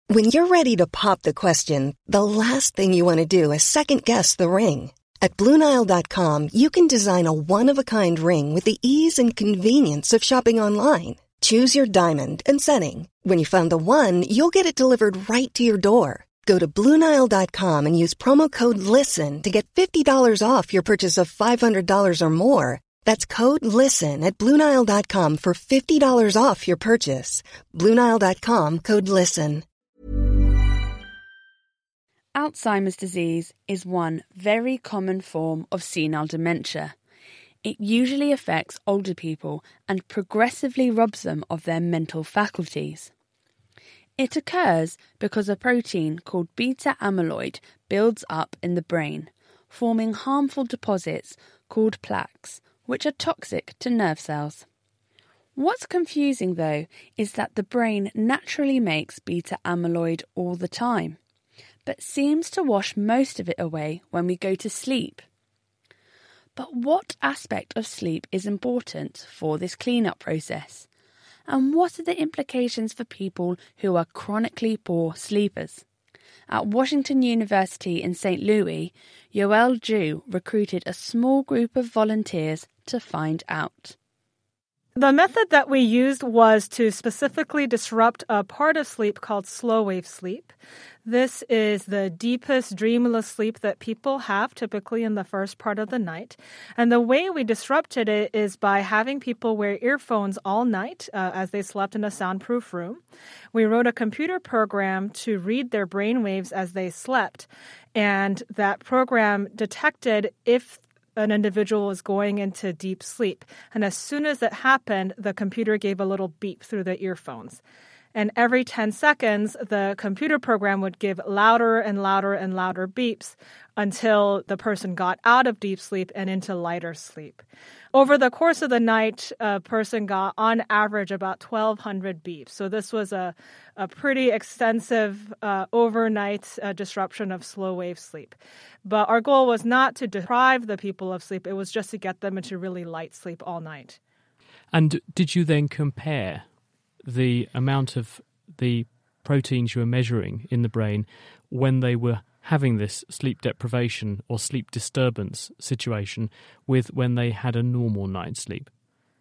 When you're ready to pop the question, the last thing you want to do is second-guess the ring. At BlueNile.com, you can design a one-of-a-kind ring with the ease and convenience of shopping online. Choose your diamond and setting. When you find the one, you'll get it delivered right to your door. Go to BlueNile.com and use promo code LISTEN to get $50 off your purchase of $500 or more. That's code LISTEN at BlueNile.com for $50 off your purchase. BlueNile.com, code LISTEN. Alzheimer's disease is one very common form of senile dementia. It usually affects older people and progressively robs them of their mental faculties. It occurs because a protein called beta amyloid builds up in the brain, forming harmful deposits called plaques, which are toxic to nerve cells. What's confusing, though, is that the brain naturally makes beta amyloid all the time, but seems to wash most of it away when we go to sleep. But what aspect of sleep is important for this clean-up process? And what are the implications for people who are chronically poor sleepers? At Washington University in St. Louis, Yoel Ju recruited a small group of volunteers to find out. The method that we used was to specifically disrupt a part of sleep called slow-wave sleep. This is the deepest dreamless sleep that people have typically in the first part of the night. And the way we disrupted it is by having people wear earphones all night as they slept in a soundproof room. We wrote a computer program to read their brain waves as they slept. And that program detected if an individual was going into deep sleep. And as soon as it happened, the computer gave a little beep through the earphones. And every 10 seconds, the computer program would give louder and louder and louder beeps until the person got out of deep sleep and into lighter sleep. Over the course of the night, a person got, on average, about 1,200 beeps. So this was a pretty extensive overnight disruption of slow-wave sleep. But our goal was not to deprive the people of sleep. It was just to get them into really light sleep all night. And did you then compare the amount of the proteins you were measuring in the brain when they were having this sleep deprivation or sleep disturbance situation with when they had a normal night's sleep?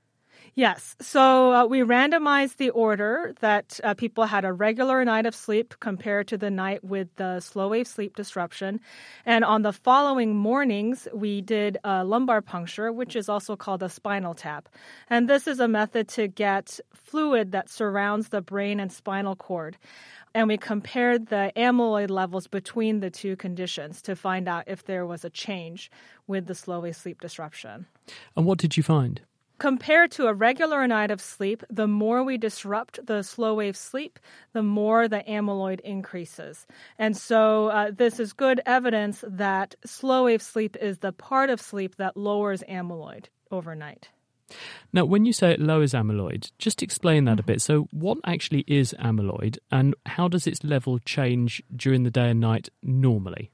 Yes. So we randomized the order that people had a regular night of sleep compared to the night with the slow-wave sleep disruption. And on the following mornings, we did a lumbar puncture, which is also called a spinal tap. And this is a method to get fluid that surrounds the brain and spinal cord. And we compared the amyloid levels between the two conditions to find out if there was a change with the slow-wave sleep disruption. And what did you find? Compared to a regular night of sleep, the more we disrupt the slow-wave sleep, the more the amyloid increases. And so this is good evidence that slow-wave sleep is the part of sleep that lowers amyloid overnight. Now, when you say it lowers amyloid, just explain that a bit. So what actually is amyloid and how does its level change during the day and night normally?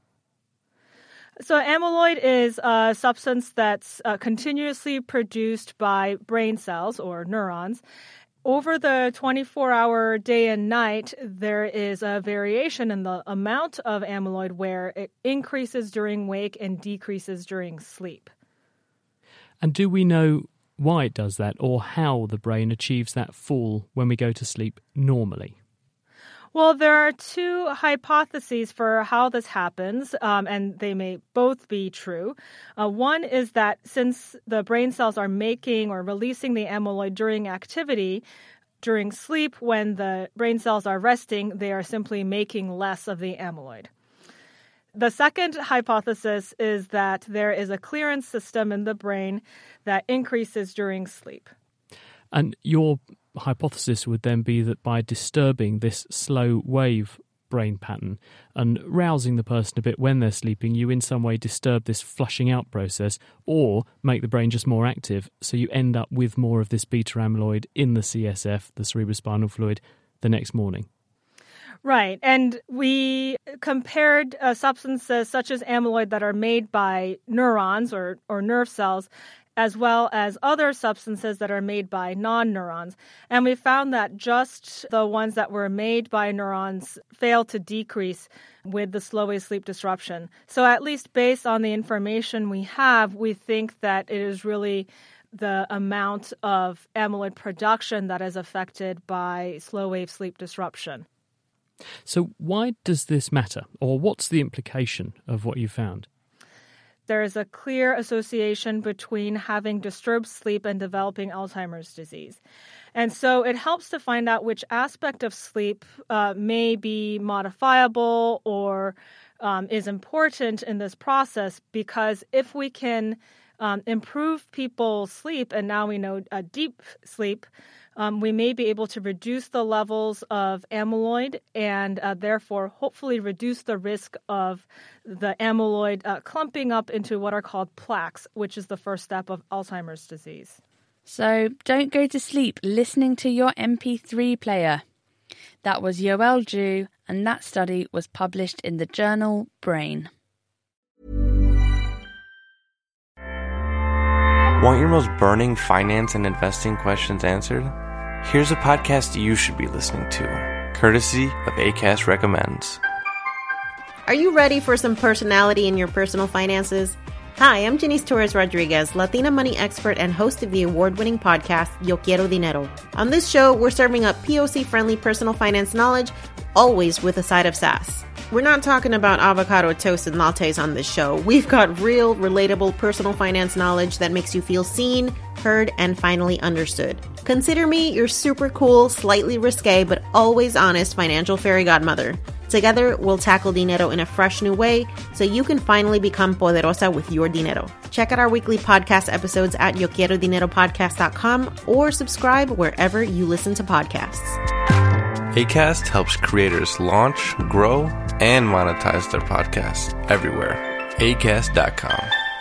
So amyloid is a substance that's continuously produced by brain cells or neurons. Over the 24-hour day and night, there is a variation in the amount of amyloid where it increases during wake and decreases during sleep. And do we know why it does that or how the brain achieves that fall when we go to sleep normally? Well, there are two hypotheses for how this happens, and they may both be true. One is that since the brain cells are making or releasing the amyloid during activity, during sleep, when the brain cells are resting, they are simply making less of the amyloid. The second hypothesis is that there is a clearance system in the brain that increases during sleep. And your hypothesis would then be that by disturbing this slow wave brain pattern and rousing the person a bit when they're sleeping, you in some way disturb this flushing out process or make the brain just more active, so you end up with more of this beta amyloid in the CSF, the cerebrospinal fluid, the next morning. Right. And we compared substances such as amyloid that are made by neurons or nerve cells as well as other substances that are made by non-neurons. And we found that just the ones that were made by neurons failed to decrease with the slow-wave sleep disruption. So at least based on the information we have, we think that it is really the amount of amyloid production that is affected by slow-wave sleep disruption. So why does this matter? Or what's the implication of what you found? There is a clear association between having disturbed sleep and developing Alzheimer's disease. And so it helps to find out which aspect of sleep may be modifiable or is important in this process, because if we can improve people's sleep, and now we know deep sleep, we may be able to reduce the levels of amyloid and therefore hopefully reduce the risk of the amyloid clumping up into what are called plaques, which is the first step of Alzheimer's disease. So don't go to sleep listening to your MP3 player. That was Yoel Ju, and that study was published in the journal Brain. Want your most burning finance and investing questions answered? Here's a podcast you should be listening to, courtesy of Acast Recommends. Are you ready for some personality in your personal finances? Hi, I'm Janice Torres-Rodriguez, Latina money expert and host of the award-winning podcast, Yo Quiero Dinero. On this show, we're serving up POC-friendly personal finance knowledge, always with a side of sass. We're not talking about avocado toast and lattes on this show. We've got real, relatable personal finance knowledge that makes you feel seen, heard, and finally understood. Consider me your super cool, slightly risque, but always honest financial fairy godmother. Together, we'll tackle dinero in a fresh new way so you can finally become poderosa with your dinero. Check out our weekly podcast episodes at yoquierodineropodcast.com or subscribe wherever you listen to podcasts. Acast helps creators launch, grow, and monetize their podcasts everywhere. Acast.com.